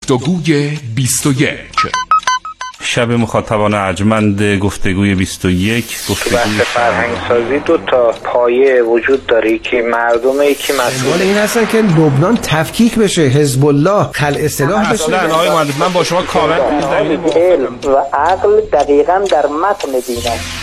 گفتگوی 21 شب مخاطبان ارجمند گفتگوی 21 بحث فرهنگسازی دو تا پایه وجود داره که مردمه که مسئول این هستن که لبنان تفکیک بشه، حزب الله خلع سلاح بشه. نه آقای مهندس من با شما کاملا علم و عقل دقیقاً در متن دین است.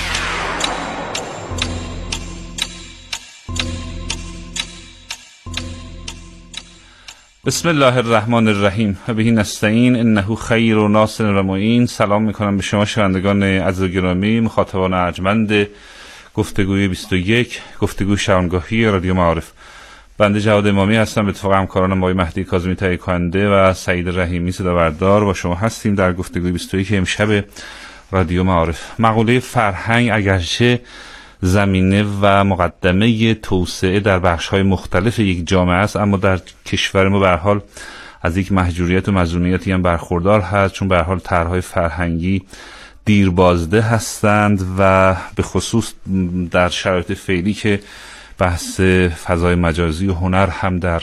بسم الله الرحمن الرحیم و بهی نستعین انه خیر و ناصر و معین. سلام میکنم به شما شنوندگان عزیز و گرامی، مخاطبان ارجمند گفتگوی 21 گفتگوی شبانگاهی رادیو معارف. بنده جواد امامی هستم، به اتفاق همکارانم آقای مهدی کاظمی تهیه کننده و سعید رحیمی صدابردار با شما هستیم در گفتگوی 21 امشب رادیو معارف. مقوله فرهنگ اگرچه زمینه و مقدمه توسعه در بخش‌های مختلف یک جامعه است، اما در کشور ما به هر حال از یک محجوریت و مظلومیتی هم برخوردار هست، چون به هر حال طرح‌های فرهنگی دیربازده هستند و به خصوص در شرایط فعلی که بحث فضای مجازی و هنر هم در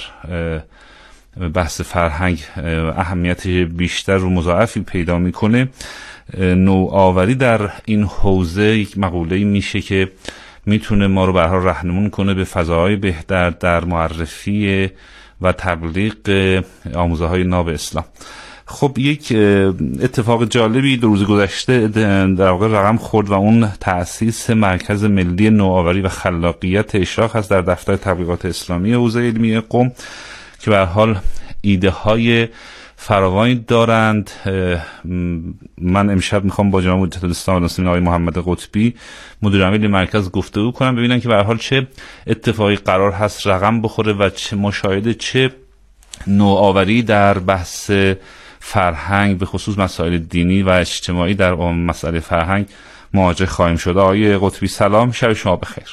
بحث فرهنگ اهمیت بیشتر و مضاعفی پیدا میکنه. نوآوری در این حوزه یک مقوله‌ای میشه که میتونه ما رو به هر حال راهنمون کنه به فضاهای بهتر در معرفی و تبلیغ آموزه‌های ناب اسلام. خب یک اتفاق جالبی در روز گذشته در واقع رقم خورد و اون تأسیس مرکز ملی نوآوری و خلاقیت اشراق هست در دفتر تبلیغات اسلامی حوزه علمی قم که به هر حال ایده های فراوانی دارند. من امشب میخوام با جناب مدیر اسلام الاسلامی آقای محمد قطبی مدیر عامل مرکز گفتگو کنم، ببینم که به هر حال چه اتفاقی قرار هست رقم بخوره و چه مشاهده چه نوآوری در بحث فرهنگ به خصوص مسائل دینی و اجتماعی در مسئله فرهنگ مواجه خواهیم شد. آقای قطبی سلام، شب شما بخیر.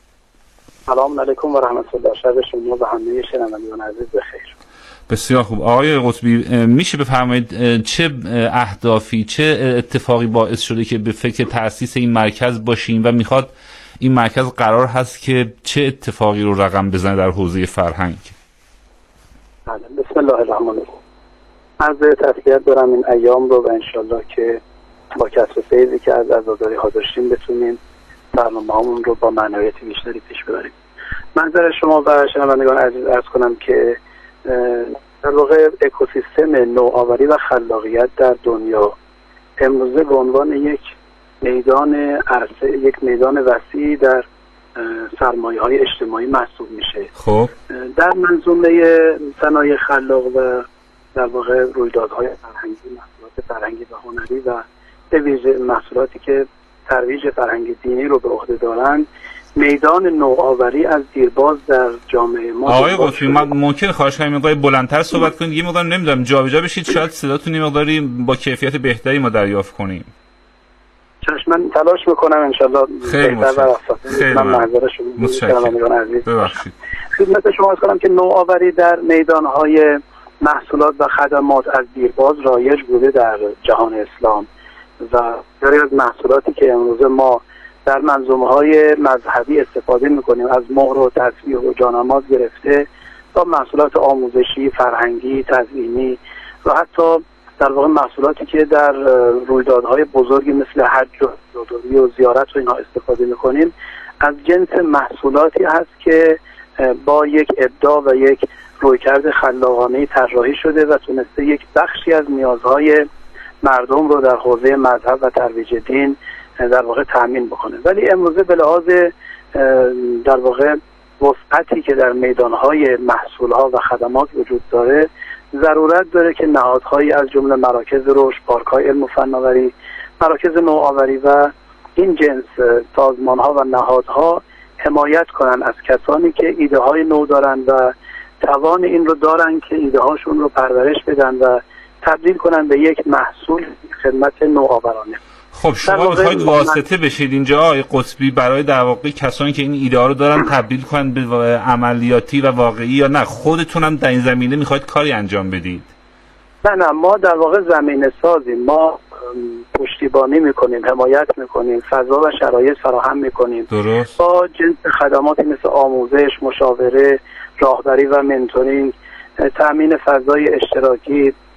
سلام علیکم و رحمت الله، شب شما و همه شنوندگان عزیز بخیر. بسیار خوب. آقای قطبی میشه بفرمایید چه اهدافی چه اتفاقی باعث شده که به فکر تأسیس این مرکز باشیم و میخواد این مرکز قرار هست که چه اتفاقی رو رقم بزنه در حوزه فرهنگ؟ بسم الله الرحمن الرحیم. عرض تسلیت دارم این ایام رو و انشالله که با کسب فیضی که از عزاداری ها داشتیم بتونیم برنامه‌هامون رو با معنویت بیشتری پیش ببریم. منظر شما و شنوندگان عزیز عرض کنم که در واقع اکوسیستم نوآوری و خلاقیت در دنیا امروزه به عنوان یک میدان عرصه، یک میدان وسیع در سرمایه‌های اجتماعی محسوب میشه. خب در منظومه صنایع خلاق و در واقع رویدادهای فرهنگی، محصولات فرهنگی و هنری و به ویژه محصولاتی که ترویج فرهنگ دینی رو به عهده دارند، میدان نوآوری از دیرباز در جامعه ما. آقای قطبی من ممکن خواهش کنم مقدار بلندتر صحبت کنید، یه مقدار نمیدونم جابجا بشید، شاید صداتون یه مقداری با کیفیت بهتری ما دریافت کنیم. چشم، من تلاش میکنم انشالله بهتر و اساسا. من معذرت شما ببخشید. خدمت شما عرض کنم که نوآوری در میدانهای محصولات و خدمات از دیرباز رایج بوده در جهان اسلام و بسیاری از محصولاتی که امروز ما در منظومه‌های مذهبی استفاده می‌کنیم، از مهر و تسبیح و جانماز گرفته تا محصولات آموزشی، فرهنگی، تزئینی و حتی در واقع محصولاتی که در رویدادهای بزرگی مثل حج و عزاداری و زیارت و اینها استفاده می‌کنیم، از جنس محصولاتی هست که با یک ابداع و یک رویکرد خلاقانه طراحی شده و تونسته یک بخشی از نیازهای مردم رو در حوزه مذهب و ترویج دین در واقع تأمین بکنه. ولی امروزه به لحاظ در واقع وسعتی که در میدانهای محصولها و خدمات وجود داره، ضرورت داره که نهادهایی از جمله مراکز رشد، پارک‌های علم و فناوری، مراکز نوآوری و این جنس سازمان‌ها و نهادها حمایت کنن از کسانی که ایده های نو دارن و توان این رو دارن که ایده هاشون رو پرورش بدن و تبدیل کنن به یک محصول خدمت نوآورانه. خب شما میخواید واسطه بشید اینجا آقای قطبی برای در واقع کسانی که این ایده ها رو دارن تبدیل کنن به عملیاتی و واقعی، یا نه خودتون هم در این زمینه میخواید کاری انجام بدید؟ نه ما در واقع زمینه سازیم، ما پشتیبانی میکنیم، حمایت میکنیم، فضا و شرایط فراهم میکنیم. درست. با جنس خدماتی مثل آموزش، مشاوره، راهبری و منتورینگ، تامین فضای اشتراکی،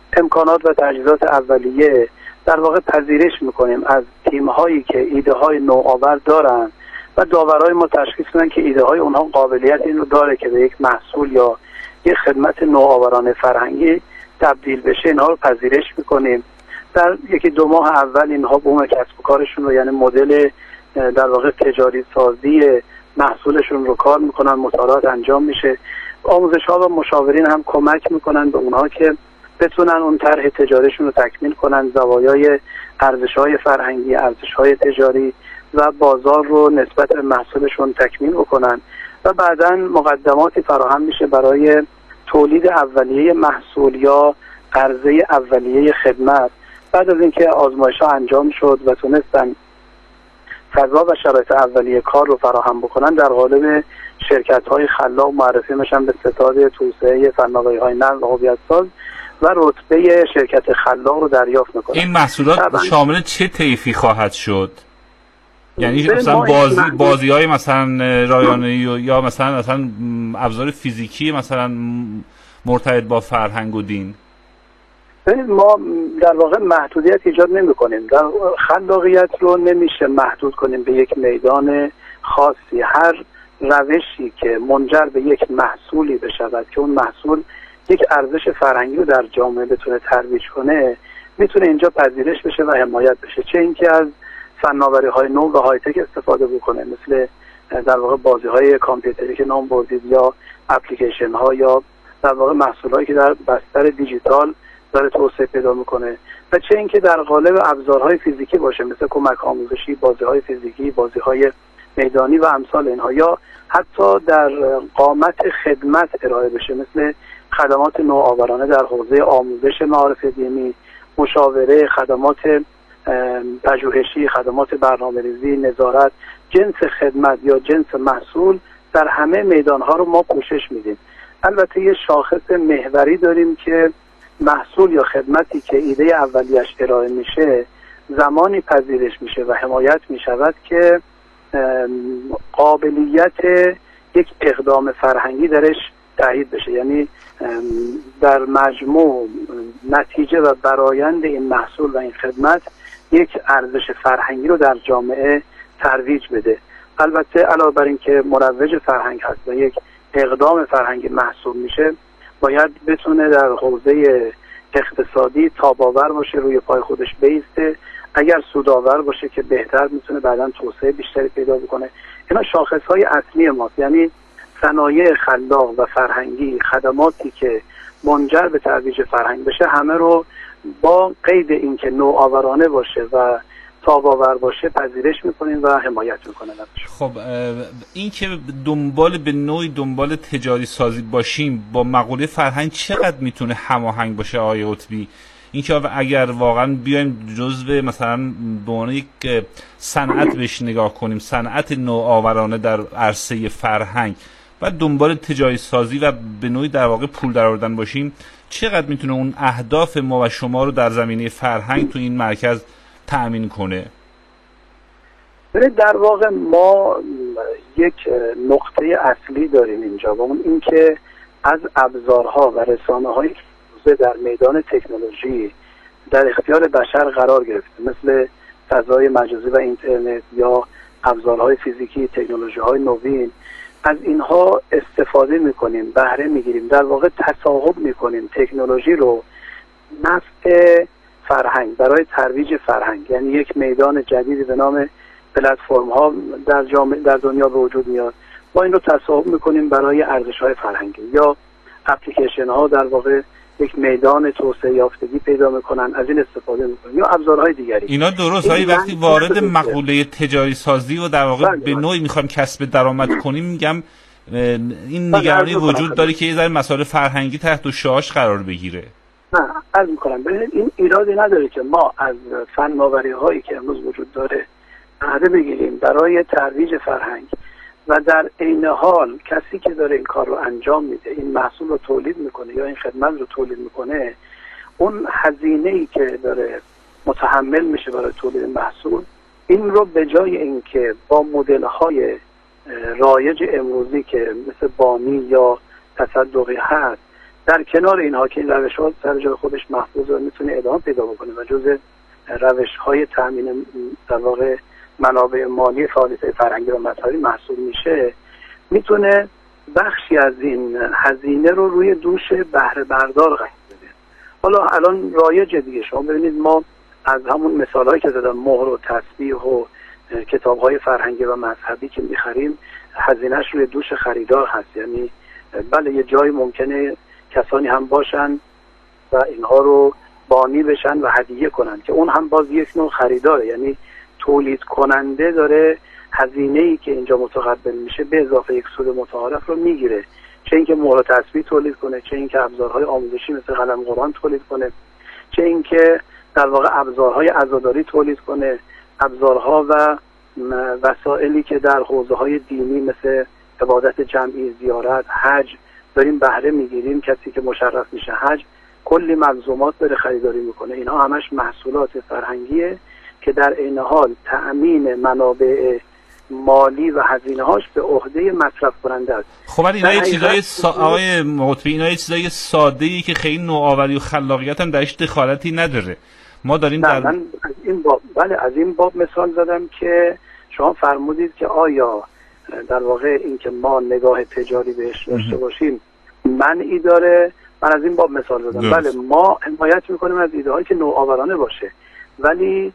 امکانات و تجهیزات اولیه در واقع پذیرش میکنیم از تیم‌هایی که ایده های نوآور دارن و داورای ما تشخیص میدن که ایده های اونها قابلیت این رو داره که به یک محصول یا یک خدمت نوآورانه فرهنگی تبدیل بشه. اینها رو پذیرش میکنیم. در یکی دو ماه اول اینها بوم کسب و کارشون رو، یعنی مدل در واقع تجاری سازی محصولشون رو کار میکنن، مطالعات انجام میشه. آموزش ها و مشاورین هم کمک میکنن به اونها که بتونن اون طرح تجاریشون رو تکمیل کنن، زوایای ارزش‌های فرهنگی، ارزش‌های تجاری و بازار رو نسبت به محصولشون تکمیل بکنن و بعداً مقدماتی فراهم میشه برای تولید اولیه محصول یا عرضه اولیه خدمت. بعد از اینکه آزمایش‌ها انجام شد و تونستن فضا و شرایط اولیه کار رو فراهم بکنن، در قالب شرکت‌های خلاق معرفی میشن به ستاد توسعه فناوری‌های نرم و هویت‌ساز و رتبه شرکت خلاق رو دریافت میکنن. این محصولات شامل چه طیفی خواهد شد؟ یعنی مثلا بازی‌های مثلا رایانه‌ای یا مثلا ابزار فیزیکی مثلا مرتبط با فرهنگ و دین؟ ما در واقع محدودیت ایجاد نمی‌کنیم. در خلاقیت رو نمیشه محدود کنیم به یک میدان خاصی. هر روشی که منجر به یک محصولی بشود که اون محصول یک ارزش فرهنگی رو در جامعه بتونه ترویج کنه، میتونه اینجا پذیرش بشه و حمایت بشه. چه اینکه از فناوری‌های نو و های تک استفاده بکنه، مثل در واقع بازی‌های کامپیوتری که نام بردید، یا اپلیکیشن‌ها، یا در واقع محصولایی که در بستر دیجیتال داره توسعه پیدا میکنه، و چه اینکه در قالب ابزارهای فیزیکی باشه، مثل کمک آموزشی، بازی‌های فیزیکی، بازی‌های میدانی و امثال اینها، یا حتی در قامت خدمت ارائه بشه، مثل خدمات نوآورانه در حوزه آموزش معارف دینی، مشاوره، خدمات پژوهشی، خدمات برنامه‌ریزی، نظارت، جنس خدمت یا جنس محصول. در همه میدانها رو ما پوشش میدیم. البته یه شاخص محوری داریم که محصول یا خدمتی که ایده اولیش ارائه میشه زمانی پذیرش میشه و حمایت میشود که قابلیت یک اقدام فرهنگی درش تأیید بشه، یعنی در مجموع نتیجه و برآیند این محصول و این خدمت یک ارزش فرهنگی رو در جامعه ترویج بده. البته علاوه بر این که مروج فرهنگ هست و یک اقدام فرهنگی محسوب میشه، باید بتونه در حوزه اقتصادی تاب‌آور باشه، روی پای خودش بیسته. اگر سودآور باشه که بهتر میتونه بعداً توسعه بیشتری پیدا بکنه. اینا شاخص‌های اصلی ماست، یعنی صنایع خلاق و فرهنگی، خدماتی که منجر به ترویج فرهنگ بشه، همه رو با قید اینکه نوآورانه باشه و تاب‌آور باشه پذیرش میکنیم و حمایت میکنیم. خب این که دنبال تجاری سازی باشیم با مقوله فرهنگ چقدر میتونه هماهنگ باشه آقای قطبی؟ این که اگر واقعا بیایم جزو مثلا به عنوان یک صنعت بهش نگاه کنیم، صنعت نوآورانه در عرصه فرهنگ، و دنبال تجاری سازی و به نوعی در واقع پول درآوردن باشیم، چقدر میتونه اون اهداف ما و شما رو در زمینه فرهنگ تو این مرکز تأمین کنه؟ در واقع ما یک نقطه اصلی داریم اینجا و اون این که از ابزارها و رسانه‌های در میدان تکنولوژی در اختیار بشر قرار گرفته، مثل فضای مجازی و اینترنت یا ابزارهای فیزیکی، تکنولوژی‌های نوین. از اینها استفاده میکنیم، بهره میگیریم، در واقع تصاحب میکنیم تکنولوژی رو نفع فرهنگ برای ترویج فرهنگ. یعنی یک میدان جدیدی به نام پلتفرم ها در دنیا به وجود میاد، ما این رو تصاحب میکنیم برای ارزش های فرهنگی. یا اپلیکیشن ها در واقع یک میدان توسعه یافتگی پیدا میکنن، از این استفاده میکنن، یا ابزارهای دیگری. اینا درست هایی وقتی وارد مقوله تجاری سازی و در واقع به نوعی میخوایم کسب درآمد کنیم، میگم این نگرانی وجود داره که یه ذره مسائل فرهنگی تحت شعاش قرار بگیره. نه، عرض میکنم ببینید این ایرادی نداره که ما از فناوری هایی که امروز وجود داره بهره بگیریم برای ترویج فرهنگ و در عین حال کسی که داره این کار رو انجام میده، این محصول رو تولید میکنه یا این خدمت رو تولید میکنه، اون هزینه‌ای که داره متحمل میشه برای تولید محصول، این رو به جای اینکه با مدل‌های رایج امروزی که مثل بانی یا تصدقی هست در کنار اینها که این روش‌ها سر جای خودش محفوظ و میتونه ادامه پیدا بکنه و جزء روش‌های تامین در واقع منابع مالی فعالیت فرهنگی و مذهبی محسوب میشه، میتونه بخشی از این هزینه رو روی دوش بهره بردار قرار بده. حالا الان رایج دیگه، شما ببینید ما از همون مثالهایی که زدم، مهر و تسبیح و کتاب‌های فرهنگی و مذهبی که می‌خریم هزینه‌اش روی دوش خریدار هست. یعنی بله یه جایی ممکنه کسانی هم باشن و اینها رو بانی بشن و هدیه کنن که اون هم باز یک نوع خریداره، یعنی تولید کننده داره هزینه‌ای که اینجا متقبل میشه به اضافه یک سود متعارف رو میگیره، چه اینکه مهر و تسبیح تولید کنه، چه اینکه ابزارهای آموزشی مثل قلم قرآن تولید کنه، چه اینکه در واقع ابزارهای عزاداری تولید کنه، ابزارها و وسائلی که در حوزه‌های دینی مثل عبادت جمعی، زیارت، حج داریم بهره میگیریم. کسی که مشرف میشه حج کلی ملزومات داره خریداری میکنه. اینها همش محصولات فرهنگیه که در عین حال تأمین منابع مالی و هزینه‌هاش به عهده مصرف کننده است. خب اینا یه چیزای آقای مقطبی، اینا یه چیزای ساده‌ای که خیلی نوآوری و خلاقیت هم درش دخالتی نداره. ما داریم در من از این باب مثال زدم که شما فرمودید که آیا در واقع این که ما نگاه تجاری بهش داشته باشیم منعی داره. من از این باب مثال زدم. بله ما حمایت میکنیم از ایده هایی که نوآورانه باشه، ولی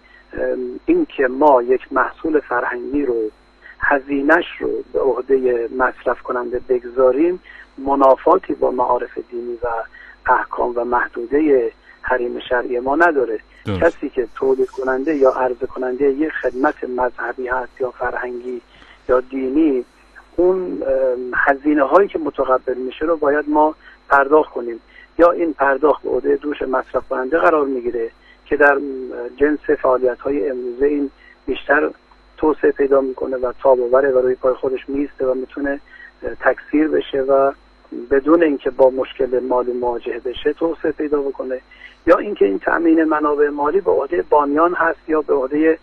این که ما یک محصول فرهنگی رو هزینه‌اش رو به عهده مصرف کننده بگذاریم منافاتی با معارف دینی و احکام و محدوده حریم شرعی ما نداره. کسی که تولید کننده یا عرضه کننده یک خدمت مذهبی هست یا فرهنگی یا دینی، اون هزینه هایی که متقبل میشه رو باید ما پرداخت کنیم، یا این پرداخت به عهده دوش مصرف کننده قرار میگیره که در جنس فعالیت های امروزه این بیشتر توسعه پیدا میکنه و تاب و بره و روی پای خودش میسته و میتونه تکثیر بشه و بدون اینکه با مشکل مالی مواجه بشه توسعه پیدا بکنه، یا اینکه این تأمین منابع مالی به عهده بانیان هست یا به عهده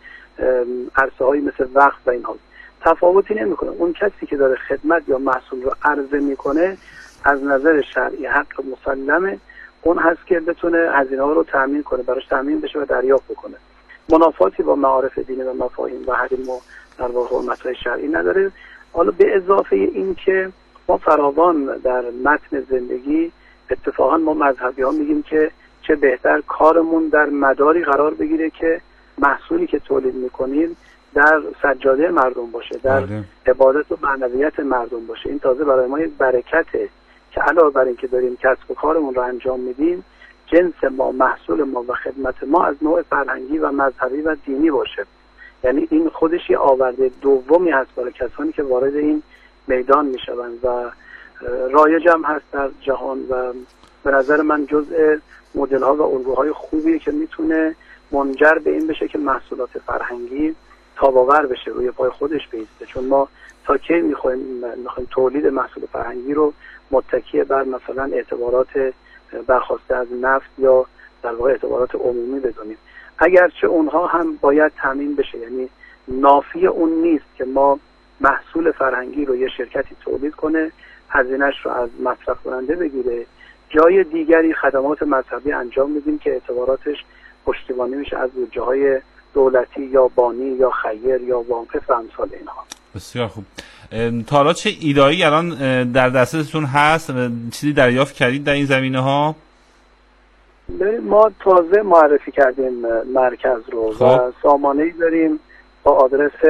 عرصه هایی مثل وقف و اینها. تفاوتی نمیکنه. اون کسی که داره خدمت یا محصول رو عرضه میکنه از نظر شرعی حق مسلمه اون هست که بتونه هزینه ها رو تأمین کنه، براش تأمین بشه و دریافت بکنه. منافاتی با معارف دینی و مفاهیم و حریم و در واقع حرمت‌های شرعی نداره. حالا به اضافه این که ما فراوان در متن زندگی اتفاقا ما مذهبی ها میگیم که چه بهتر کارمون در مداری قرار بگیره که محصولی که تولید میکنیم در سجاده مردم باشه، در عبادت و معنویت مردم باشه. این تازه برای ما یک برکته که علاوه بر این که داریم کسب و کارمون رو انجام میدیم، جنس ما، محصول ما و خدمت ما از نوع فرهنگی و مذهبی و دینی باشه. یعنی این خودش یه آورده دومی هست برای کسانی که وارد این میدان میشوند و رایج هم هست در جهان و به نظر من جزء مدل ها و الگوهای خوبیه که میتونه منجر به این بشه که محصولات فرهنگی تاب‌آور بشه، روی پای خودش بیسته. چون ما تا کی میخوایم تولید محصول فرهنگی رو متکی بر مثلا اعتبارات برخواسته از نفت یا در واقع اعتبارات عمومی بدونیم، اگرچه اونها هم باید تامین بشه. یعنی نافی اون نیست که ما محصول فرهنگی رو یه شرکتی تولید کنه، هزینه‌اش رو از مصرف کننده بگیره، جای دیگری خدمات مذهبی انجام میدیم که اعتباراتش پشتیبانی میشه از بودجه‌های دولتی یا بانی یا خیر یا واقف و امثال اینها. بسیار خوب. تا حالا چه ایده‌ای الان در دسترستون هست؟ چیزی دریافت کردید در این زمینه‌ها؟ ما تازه معرفی کردیم مرکز رو و سامانه‌ای داریم با آدرس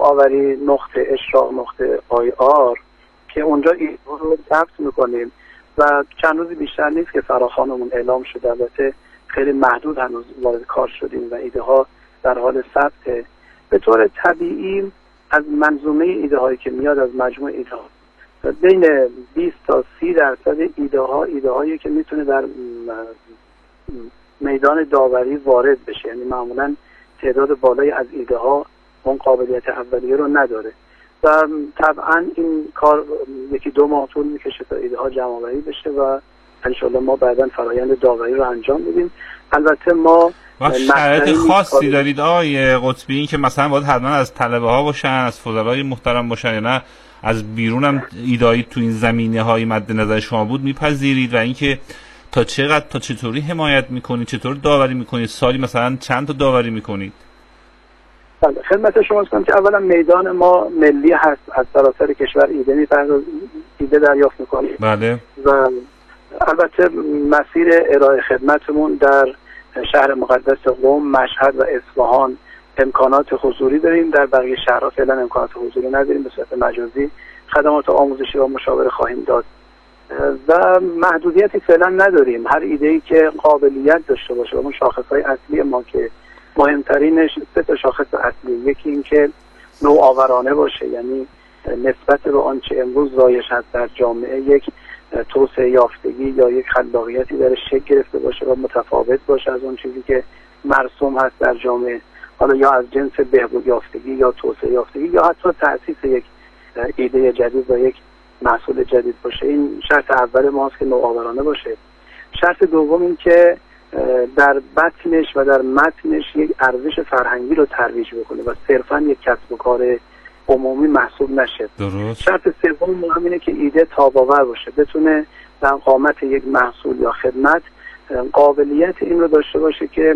نوآوری.اشراق.ir که اونجا ایده رو ثبت میکنیم و چند روزی بیشتر نیست که فراخوانمون اعلام شده. البته خیلی محدود هنوز وارد کار شدیم و ایده ها در حال ثبته. به طور طبیعی از منظومه ایده هایی که میاد از مجموع ایده ها بین 20 تا 30% ایده هایی که میتونه در میدان داوری وارد بشه. یعنی معمولا تعداد بالایی از ایده ها اون قابلیت اولیه رو نداره و طبعا این کار 1-2 ماه طول میکشه تا ایده ها جمع آوری بشه و انشالله ما بعدا فرایند داوری رو انجام میدیم. البته ما شرایط خاصی دارید آقای قطبی، این که مثلا باید حتما از طلبه ها باشن، از فضلای محترم باشن، یا نه از بیرون هم ایده‌ای تو این زمینه‌های مد نظر شما بود میپذیرید و اینکه تا چقدر تا چطوری حمایت میکنید، چطور داوری میکنید، سالی مثلا چند تا داوری میکنید؟ بله، خدمت شما هستم که اولا میدان ما ملی هست، از سراسر کشور ایده دریافت میکنیم. بله. و البته مسیر ارائه خدمتمون در شهر مقدس قم، مشهد و اصفهان امکانات حضوری داریم، در بقیه شهرها فعلا امکانات حضوری نداریم، به صورت مجازی خدمات آموزشی و مشاوره خواهیم داد و محدودیتی فعلا نداریم. هر ایده‌ای که قابلیت داشته باشه، اون شاخص‌های اصلی ما که مهمترینش 3 شاخص اصلی، یکی این که نوآورانه باشه، یعنی نسبت به آنچه امروز رایج هست در جامعه یک توسعه یافتگی یا یک خلاقیتی در شکل گرفته باشه و متفاوت باشه از اون چیزی که مرسوم هست در جامعه، حالا یا از جنس بهبود یافتگی یا توسعه یافتگی یا حتی تأسیس یک ایده جدید و یک محصول جدید باشه. این شرط اول ماست که نوآورانه باشه. شرط دوم این که در بطنش و در متنش یک ارزش فرهنگی رو ترویج بکنه و صرفاً یک کسب و کار عمومی محسوب نشه. درست. شرط سوم مهم اینه که ایده تاب‌آور باشه، بتونه در قامت یک محصول یا خدمت قابلیت این رو داشته باشه که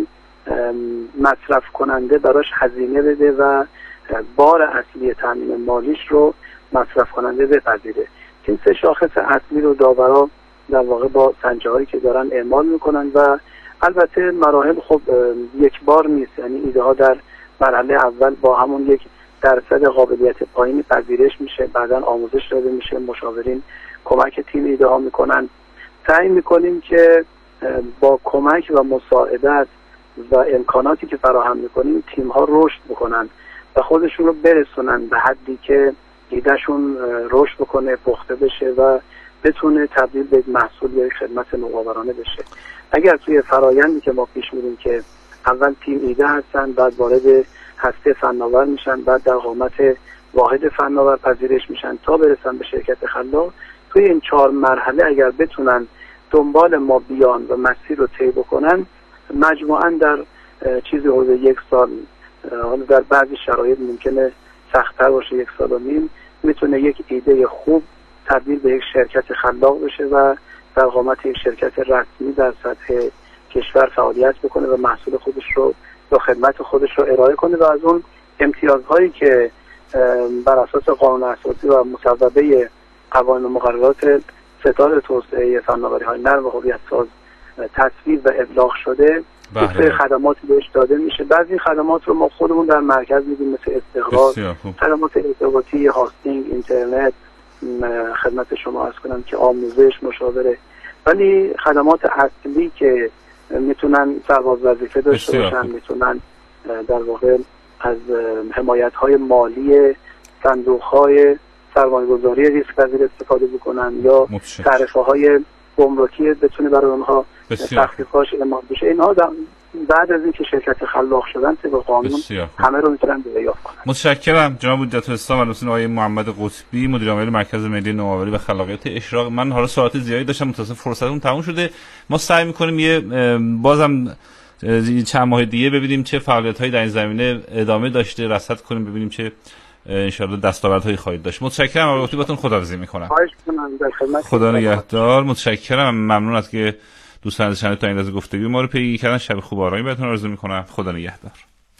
مصرف کننده براش هزینه بده و بار اصلی تامین مالیش رو مصرف کننده بپذیره. این 3 شاخص اصلی رو داورا در واقع با سنجه‌هایی که دارن اعمال میکنن و البته مراحل خب یک بار نیست، یعنی ایده ها در مرحله اول با همون 1% قابلیت پایینی پذیرش میشه، بعداً آموزش داده میشه، مشاورین کمک تیم ایده ها میکنن. سعی میکنیم که با کمک و مساعدت و امکاناتی که فراهم میکنیم تیم ها رشد بکنن و خودشون رو برسونن به حدی که ایدهشون رشد بکنه، پخته بشه و بتونه تبدیل به محصول یا خدمت نوآورانه بشه. اگر توی فرایندی که ما پیش میریم که اول تیم ایده هستن، بعد وارد هسته فناور میشن، بعد در قامت واحد فناور پذیرش میشن تا برسن به شرکت خلاق، توی این 4 مرحله اگر بتونن دنبال ما بیان و مسیر رو طی بکنن، مجموعاً در چیزی حدود 1 سال، حالا در بعضی شرایط ممکنه سخت‌تر باشه 1 سال و نیم، میتونه یک ایده خوب تبدیل به یک شرکت خلاق بشه و در قامت یک شرکت رسمی در سطح کشور فعالیت بکنه و محصول خودش رو یا خدمت خودش رو ارائه کنه و از اون امتیازهایی که بر اساس قانون اساسی و مصوبه قوانین و مقررات ستاد توسعه فناوری‌های نرم و هویت ساز تصویب و ابلاغ شده، بله، خدماتی بهش داده میشه. بعضی این خدمات رو ما خودمون در مرکز میدیم، مثل استقرار، خدمات ارتباطی، هاستینگ، اینترنت، خدمت شما عرض کنم که آموزش، مشاوره. ولی خدمات اصلی که میتونن سرباز وظیفه داشته باشن، میتونن در واقع از حمایت‌های مالی صندوق‌های سرمایه‌گذاری ریسک پذیر استفاده بکنن یا تعرفه‌های گمرکی بتونه برای اونها تخفیف‌هاش اعمال بشه. اینها بعد از اینکه شرکت خلاق شدن طبق قانون همه رو میتونن دریافت کنن. متشکرم جناب حجت الاسلام الحسین آقای محمد قطبی، مدیر عامل مرکز ملی نوآوری و خلاقیت اشراق. من حالا ساعت زیادی داشتم، متأسفانه فرصتمون تموم شده. ما سعی می‌کنیم یه بازم چند ماه دیگه ببینیم چه فعالیت‌هایی در این زمینه ادامه داشته، رصد کنیم ببینیم چه ان شاءالله دستاوردهایی خواهید داشت. متشکرم. آقای قطبی باتون خداحافظی می‌کنم. خواهش می‌کنم، در خدمت. خدا نگهدار. متشکرم. ممنون از که دوستان از چنل تا این لحظه گفتگو ما رو پیگیری کردن. شب خوب و آرامی بهتون آرزو می‌کنم. خدا نگهدار.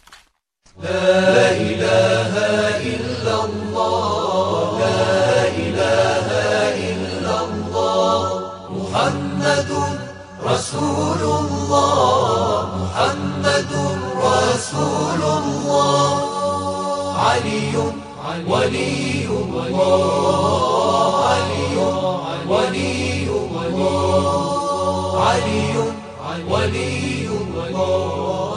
لا اله الا الله، لا اله الا الله، محمد رسول الله، محمد رسول الله، علی ولی الله، علی ولی الله، علی ولی الله.